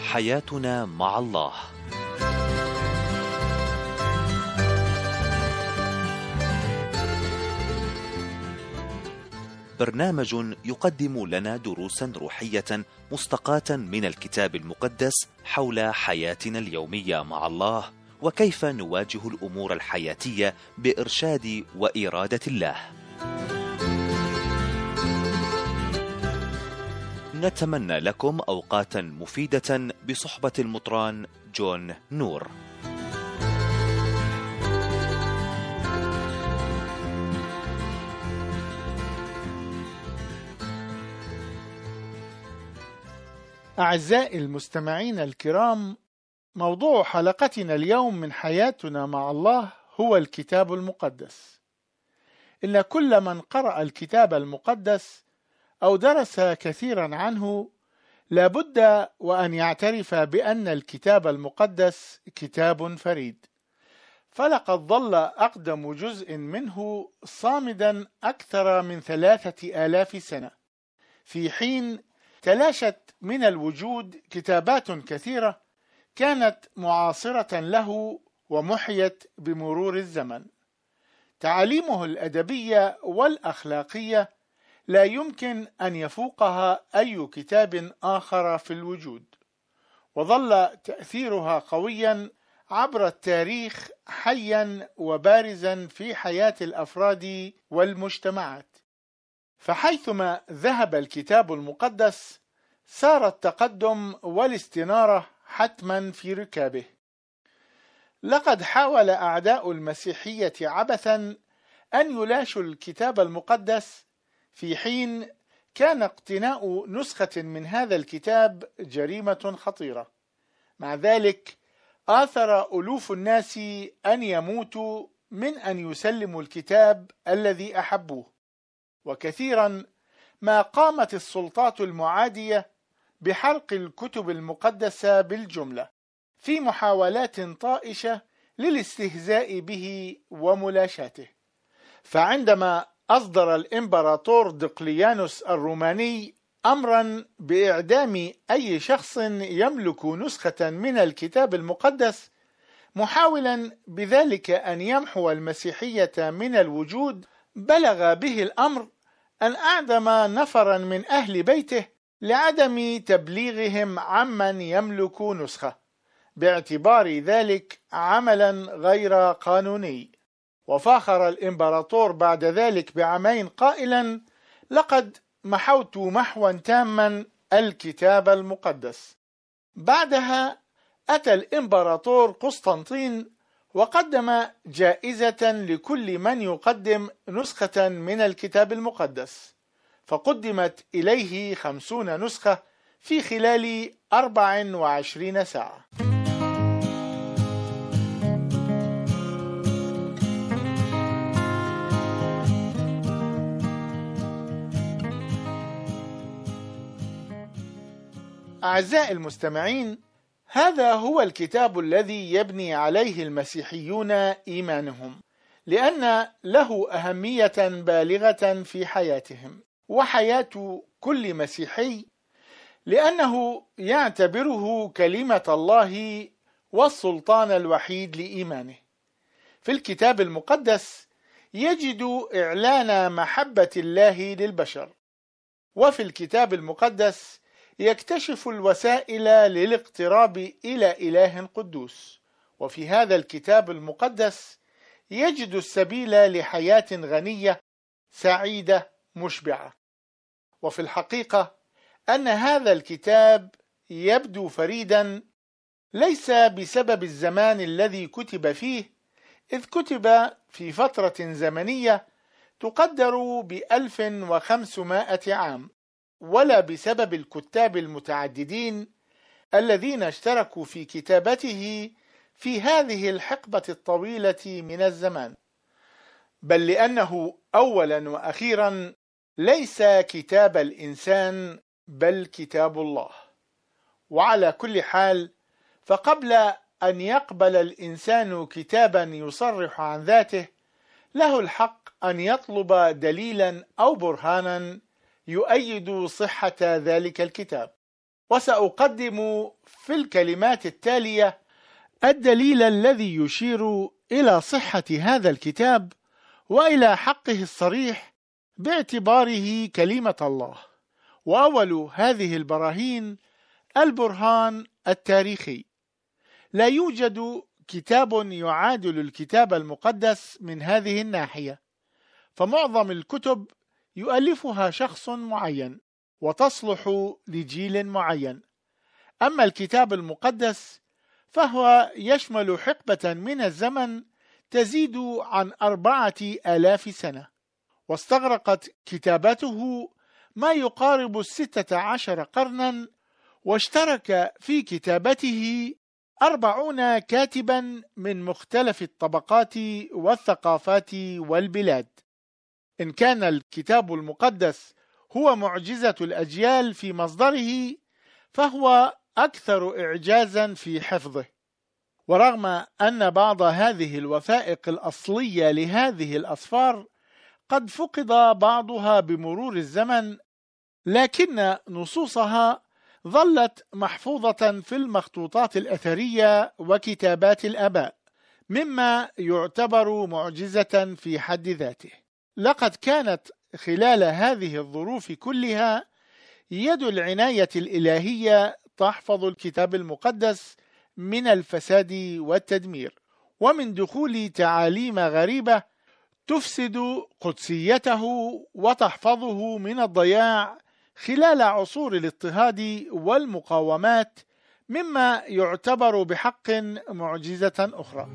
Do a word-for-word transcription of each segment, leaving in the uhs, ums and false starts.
حياتنا مع الله. برنامج يقدم لنا دروسا روحية مستقاة من الكتاب المقدس حول حياتنا اليومية مع الله، وكيف نواجه الأمور الحياتية بإرشاد وإرادة الله. نتمنى لكم أوقاتا مفيدة بصحبة المطران جون نور. أعزائي المستمعين الكرام، موضوع حلقتنا اليوم من حياتنا مع الله هو الكتاب المقدس. إن كل من قرأ الكتاب المقدس أو درس كثيرا عنه لابد وأن يعترف بأن الكتاب المقدس كتاب فريد، فلقد ظل أقدم جزء منه صامدا أكثر من ثلاثة آلاف سنة، في حين تلاشت من الوجود كتابات كثيرة كانت معاصرة له ومحيت بمرور الزمن. تعاليمه الأدبية والأخلاقية لا يمكن أن يفوقها أي كتاب آخر في الوجود، وظل تأثيرها قويا عبر التاريخ، حيا وبارزا في حياة الأفراد والمجتمعات. فحيثما ذهب الكتاب المقدس سار التقدم والاستنارة حتما في ركابه. لقد حاول أعداء المسيحية عبثا أن يلاشوا الكتاب المقدس، في حين كان اقتناء نسخة من هذا الكتاب جريمة خطيرة. مع ذلك آثر ألوف الناس أن يموتوا من أن يسلموا الكتاب الذي أحبوه، وكثيرا ما قامت السلطات المعادية بحرق الكتب المقدسة بالجملة في محاولات طائشة للاستهزاء به وملاشاته. فعندما أصدر الإمبراطور دقليانوس الروماني أمرا بإعدام أي شخص يملك نسخة من الكتاب المقدس، محاولا بذلك أن يمحو المسيحية من الوجود، بلغ به الأمر أن أعدم نفرا من أهل بيته لعدم تبليغهم عمن يملك نسخة، باعتبار ذلك عملا غير قانوني. وفاخر الإمبراطور بعد ذلك بعامين قائلا: لقد محوت محوا تاما الكتاب المقدس. بعدها أتى الإمبراطور قسطنطين وقدم جائزة لكل من يقدم نسخة من الكتاب المقدس، فقدمت إليه خمسون نسخة في خلال أربع وعشرين ساعة. أعزائي المستمعين، هذا هو الكتاب الذي يبني عليه المسيحيون إيمانهم، لأن له أهمية بالغة في حياتهم وحياة كل مسيحي، لأنه يعتبره كلمة الله والسلطان الوحيد لإيمانه. في الكتاب المقدس يجد إعلان محبة الله للبشر، وفي الكتاب المقدس يكتشف الوسائل للاقتراب إلى إله قدوس، وفي هذا الكتاب المقدس يجد السبيل لحياة غنية سعيدة مشبعة. وفي الحقيقة أن هذا الكتاب يبدو فريدا ليس بسبب الزمان الذي كتب فيه، إذ كتب في فترة زمنية تقدر بألف وخمسمائة عام، ولا بسبب الكتاب المتعددين الذين اشتركوا في كتابته في هذه الحقبة الطويلة من الزمان، بل لأنه أولا وأخيرا ليس كتاب الإنسان بل كتاب الله. وعلى كل حال، فقبل أن يقبل الإنسان كتابا يصرح عن ذاته، له الحق أن يطلب دليلا أو برهانا يؤيد صحة ذلك الكتاب. وسأقدم في الكلمات التالية الدليل الذي يشير إلى صحة هذا الكتاب وإلى حقه الصريح باعتباره كلمة الله. وأول هذه البراهين البرهان التاريخي. لا يوجد كتاب يعادل الكتاب المقدس من هذه الناحية، فمعظم الكتب يؤلفها شخص معين وتصلح لجيل معين. أما الكتاب المقدس فهو يشمل حقبة من الزمن تزيد عن أربعة آلاف سنة، واستغرقت كتابته ما يقارب الستة عشر قرنا، واشترك في كتابته أربعون كاتبا من مختلف الطبقات والثقافات والبلاد. إن كان الكتاب المقدس هو معجزة الأجيال في مصدره، فهو أكثر إعجازا في حفظه. ورغم أن بعض هذه الوثائق الأصلية لهذه الأسفار قد فقد بعضها بمرور الزمن، لكن نصوصها ظلت محفوظة في المخطوطات الأثرية وكتابات الآباء، مما يعتبر معجزة في حد ذاته. لقد كانت خلال هذه الظروف كلها يد العناية الإلهية تحفظ الكتاب المقدس من الفساد والتدمير، ومن دخول تعاليم غريبة تفسد قدسيته وتحفظه من الضياع خلال عصور الاضطهاد والمقاومات، مما يعتبر بحق معجزة أخرى.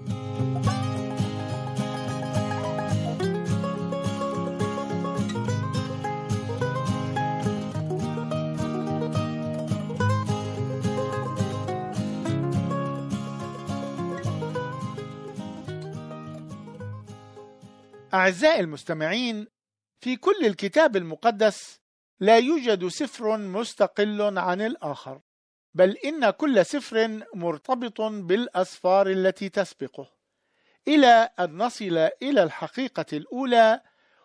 أعزائي المستمعين، في كل الكتاب المقدس لا يوجد سفر مستقل عن الآخر، بل إن كل سفر مرتبط بالأسفار التي تسبقه، إلى أن نصل إلى الحقيقة الأولى،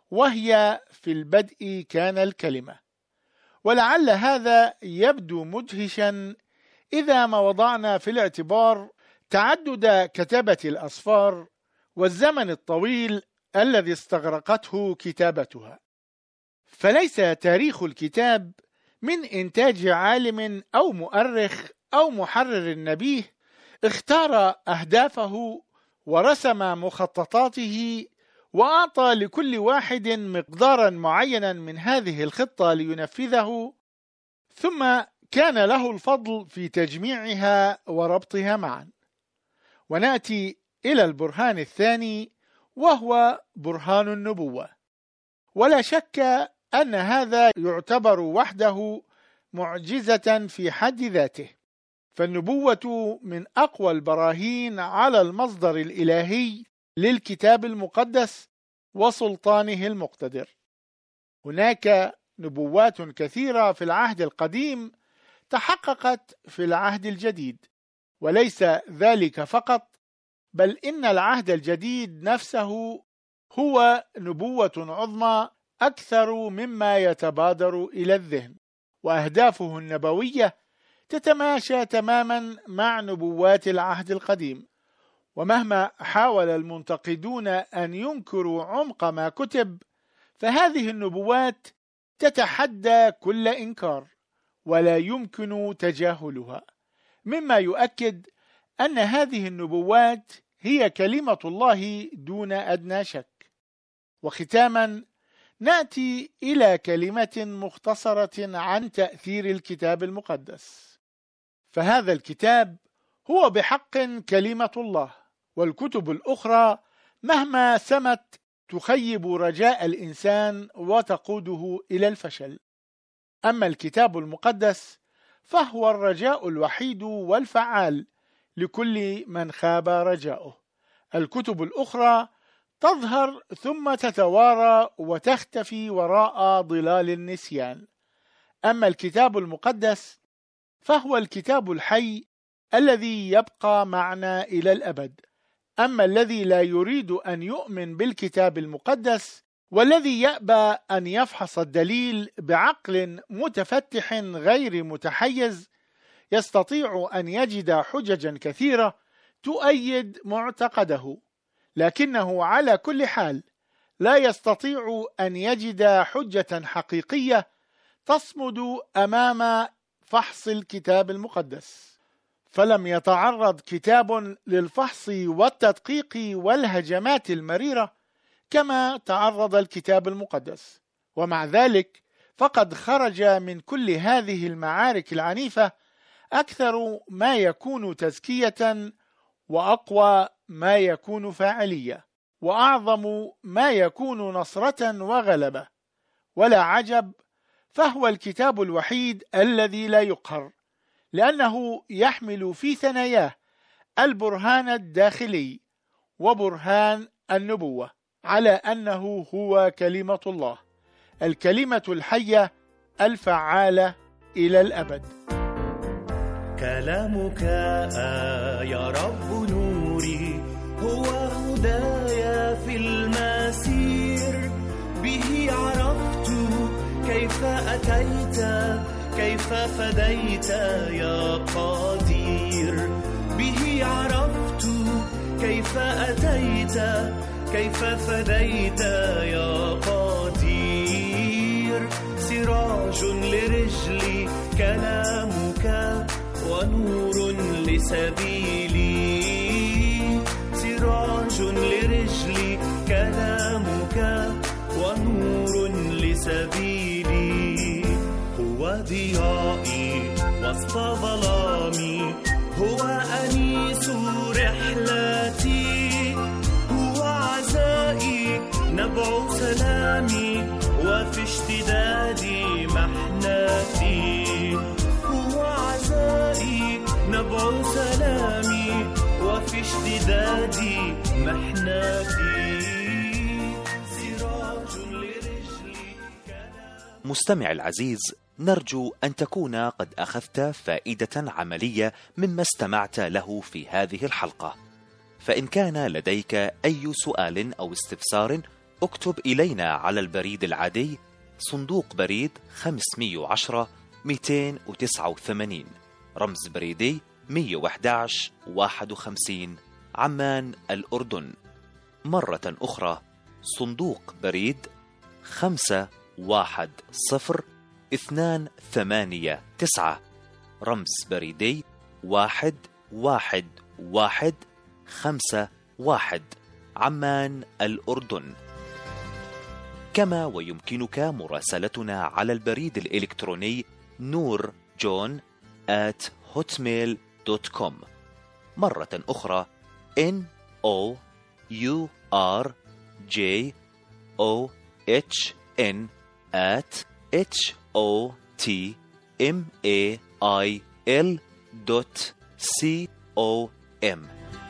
وهي في البدء كان الكلمة. ولعل هذا يبدو مدهشا إذا ما وضعنا في الاعتبار تعدد كتبة الأسفار والزمن الطويل الذي استغرقته كتابتها. فليس تاريخ الكتاب من إنتاج عالم أو مؤرخ أو محرر نبيه اختار أهدافه ورسم مخططاته وأعطى لكل واحد مقدارا معينا من هذه الخطة لينفذه، ثم كان له الفضل في تجميعها وربطها معا. ونأتي إلى البرهان الثاني، وهو برهان النبوة. ولا شك أن هذا يعتبر وحده معجزة في حد ذاته، فالنبوة من أقوى البراهين على المصدر الإلهي للكتاب المقدس وسلطانه المقتدر. هناك نبوات كثيرة في العهد القديم تحققت في العهد الجديد، وليس ذلك فقط، بل إن العهد الجديد نفسه هو نبوة عظمى أكثر مما يتبادر إلى الذهن، وأهدافه النبوية تتماشى تماما مع نبوات العهد القديم. ومهما حاول المنتقدون أن ينكروا عمق ما كتب، فهذه النبوات تتحدى كل إنكار ولا يمكن تجاهلها، مما يؤكد أن هذه النبوات هي كلمة الله دون أدنى شك. وختاما نأتي إلى كلمة مختصرة عن تأثير الكتاب المقدس. فهذا الكتاب هو بحق كلمة الله، والكتب الأخرى مهما سمت تخيب رجاء الإنسان وتقوده إلى الفشل. أما الكتاب المقدس فهو الرجاء الوحيد والفعال لكل من خاب رجاؤه. الكتب الأخرى تظهر ثم تتوارى وتختفي وراء ظلال النسيان. أما الكتاب المقدس فهو الكتاب الحي الذي يبقى معنا إلى الأبد. أما الذي لا يريد أن يؤمن بالكتاب المقدس والذي يأبى أن يفحص الدليل بعقل متفتح غير متحيز، يستطيع أن يجد حججا كثيرة تؤيد معتقده، لكنه على كل حال لا يستطيع أن يجد حجة حقيقية تصمد أمام فحص الكتاب المقدس. فلم يتعرض كتاب للفحص والتدقيق والهجمات المريرة كما تعرض الكتاب المقدس، ومع ذلك فقد خرج من كل هذه المعارك العنيفة أكثر ما يكون تزكية، وأقوى ما يكون فاعلية، وأعظم ما يكون نصرة وغلبة. ولا عجب، فهو الكتاب الوحيد الذي لا يقهر، لأنه يحمل في ثناياه البرهان الداخلي وبرهان النبوة على أنه هو كلمة الله، الكلمة الحية الفعالة إلى الأبد. كلامك يا رب نوري، هو هدايا في المسير، به عرفت كيف أتيت، كيف فديت يا قدير، به عرفت كيف أتيت، كيف فديت يا قدير. سراج لرجلي كلامك، ونور لسبيلي، سراج لرجلي كلامك، ونور لسبيلي. هو ضيائي وسط ظلامي، هو أنيس رحلتي، هو عزائي نبع سلامي، وفي اشتدادي محنتي، هو عزائي نبع سلامي، وفي اشتدادي محنتي، سراج لرجلي كلام. مستمع العزيز، نرجو أن تكون قد أخذت فائدة عملية مما استمعت له في هذه الحلقة. فإن كان لديك أي سؤال أو استفسار، اكتب إلينا على البريد العادي صندوق بريد خمسمئة وعشرة مئتين وتسعة وثمانين، رمز بريدي مئة وأحد عشر واحد وخمسين، عمان الأردن. مرة أخرى صندوق بريد خمسة واحد صفر اثنان ثمانية تسعة، رمز بريدي واحد واحد واحد خمسة واحد، عمان الأردن. كما ويمكنك مراسلتنا على البريد الإلكتروني نور جون آت هوتميل دوت كوم. مرة أخرى N O U R J O H N at H O T M A I L دوت C O M.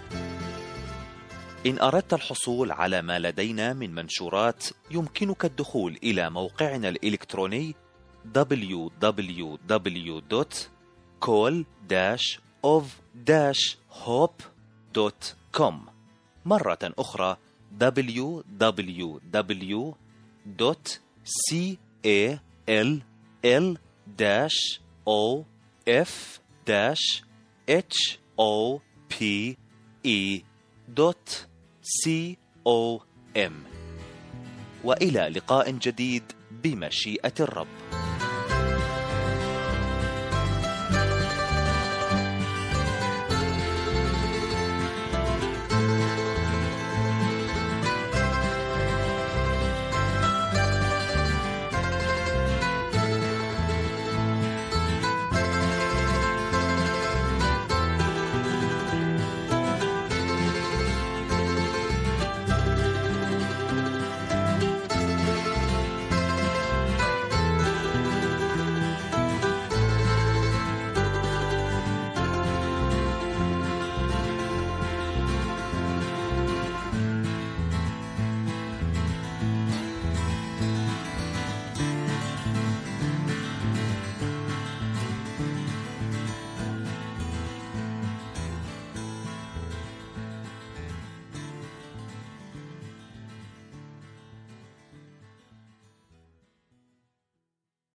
إن أردت الحصول على ما لدينا من منشورات، يمكنك الدخول إلى موقعنا الإلكتروني دبليو دبليو دبليو دوت كول داش أوف داش هوب دوت كوم. مرة أخرى دبليو دبليو دبليو دوت كول داش أو إف داش إتش أو بي إي دوت سي أو إم. وإلى لقاء جديد بمشيئة الرب.